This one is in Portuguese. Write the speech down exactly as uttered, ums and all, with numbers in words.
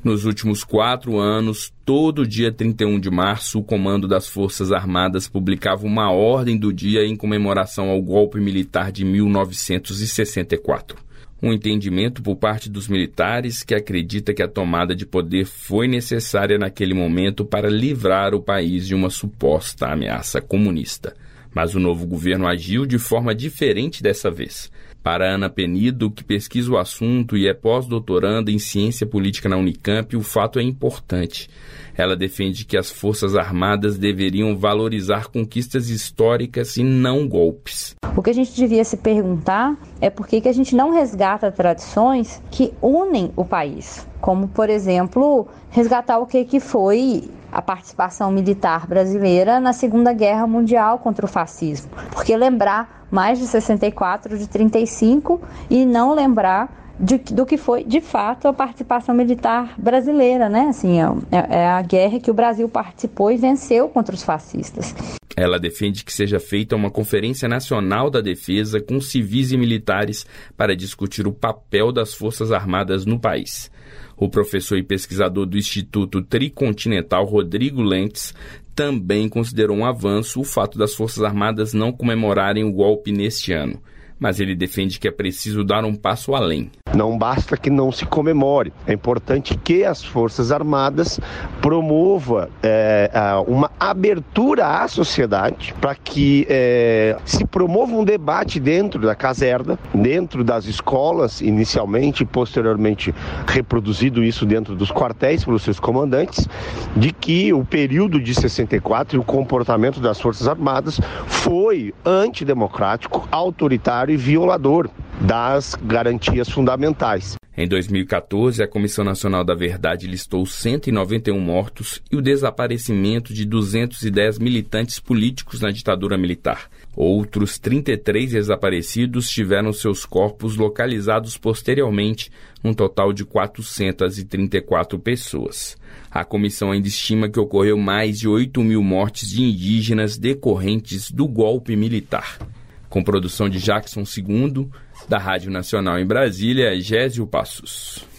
Nos últimos quatro anos, todo dia trinta e um de março, o Comando das Forças Armadas publicava uma ordem do dia em comemoração ao golpe militar de mil novecentos e sessenta e quatro. Um entendimento por parte dos militares que acredita que a tomada de poder foi necessária naquele momento para livrar o país de uma suposta ameaça comunista. Mas o novo governo agiu de forma diferente dessa vez. Para Ana Penido, que pesquisa o assunto e é pós-doutoranda em ciência política na Unicamp, o fato é importante. Ela defende que as Forças Armadas deveriam valorizar conquistas históricas e não golpes. O que a gente devia se perguntar é por que que a gente não resgata tradições que unem o país, como, por exemplo, resgatar o que que foi a participação militar brasileira na Segunda Guerra Mundial contra o fascismo. Porque lembrar mais de sessenta e quatro, de trinta e cinco, e não lembrar de, do que foi, de fato, a participação militar brasileira, né? Assim, é, é a guerra que o Brasil participou e venceu contra os fascistas. Ela defende que seja feita uma Conferência Nacional da Defesa com civis e militares para discutir o papel das Forças Armadas no país. O professor e pesquisador do Instituto Tricontinental, Rodrigo Lentz, também considerou um avanço o fato das Forças Armadas não comemorarem o golpe neste ano. Mas ele defende que é preciso dar um passo além. Não basta que não se comemore. É importante que as Forças Armadas promovam é, uma abertura à sociedade para que é, se promova um debate dentro da caserna, dentro das escolas, inicialmente e posteriormente reproduzido isso dentro dos quartéis pelos seus comandantes, de que o período de sessenta e quatro e o comportamento das Forças Armadas foi antidemocrático, autoritário e violador das garantias fundamentais. Em dois mil e quatorze, a Comissão Nacional da Verdade listou cento e noventa e um mortos e o desaparecimento de duzentos e dez militantes políticos na ditadura militar. Outros trinta e três desaparecidos tiveram seus corpos localizados posteriormente, um total de quatrocentas e trinta e quatro pessoas. A comissão ainda estima que ocorreu mais de oito mil mortes de indígenas decorrentes do golpe militar. Com produção de Jackson segundo, da Rádio Nacional em Brasília, Gésio Passos.